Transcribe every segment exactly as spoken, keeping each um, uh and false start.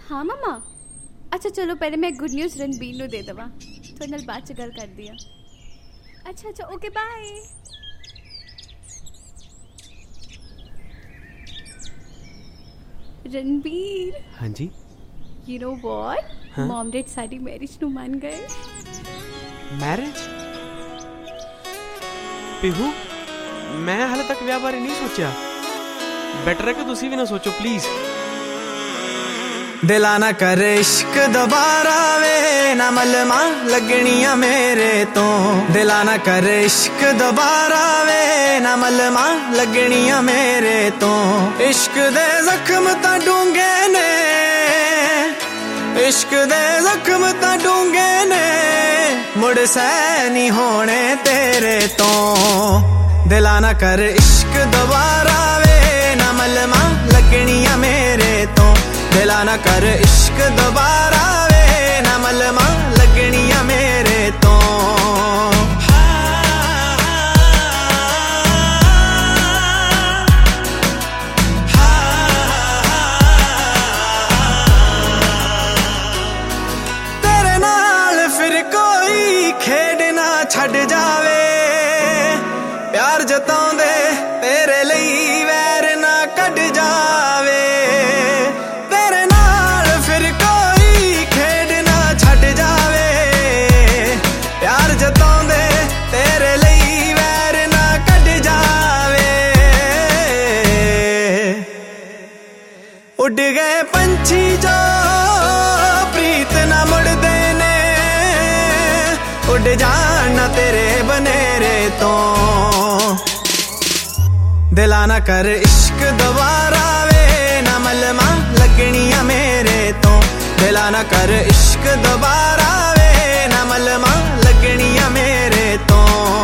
हाँ मम्मा अच्छा चलो पहले मैं गुड न्यूज़ रणबीर नूं दे देवां थोड़े नाल बाद च गल करदी हां अच्छा अच्छा ओके बाय रणबीर हाँ जी you know what mom dad साडी मैरिज नूं मान गए मैरिज पीहू मैं हाले तक विआह बारे नहीं सोचा बेटर है कि तुसी भी ना सोचो प्लीज दिला ना कर इश्क दोबारा वे ना मलमा लगनिया मेरे तो दिला ना कर इश्क दोबारा वे ना मलमा लगनिया मेरे तो इश्क दे जख्म ता डूंगे ने इश्क दे जख्म ता डूंगे ने मुड़ सै नहीं होने तेरे तो दिला ना कर इश्क दोबारा वे ना मलमा लगनिया मेरे तो दिला ना कर इश्क दोबारा वे ना मलमा लगनिया मेरे तो तेरे नाल फिर कोई खेड ना छड़ जावे प्यार जताउंदे तेरे लई वैर ना कढ जावे तेरे नाल फिर कोई खेड ना छड़ जावे प्यार जताउंदे तेरे लई वैर ना कढ जावे उड़ गए पंछी जो प्रीत ना मुड़दे ने उड़ जाना तेरे बनेरे तो दिला ना कर इश्क दोबारा वे ना मलमा लगनिया मेरे तो दिला ना कर इश्क दोबारा वे ना मलमा लगनिया मेरे तो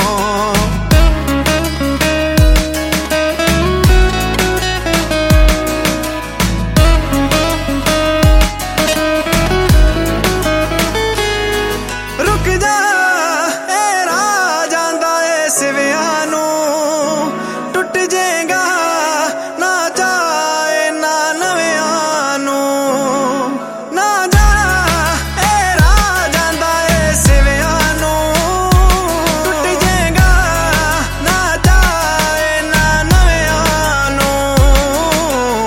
रुक जा ए राजा दा इस विआह नूं टुट जाएगा ना जाए ना नविआं नूं ना जा ए राजा दा इस विआह नूं टुट जाएगा ना जाए ना नविआं नूं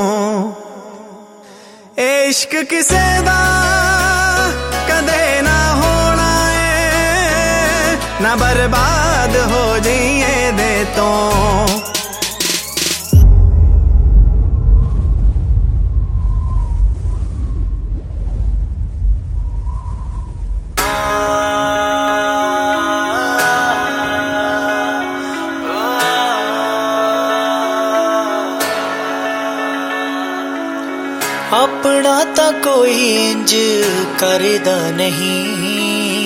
इश्क किसे दा कदे ना होना है ना बर्बाद हो जाइए दे तो अपना ता कोई इंज करदा नहीं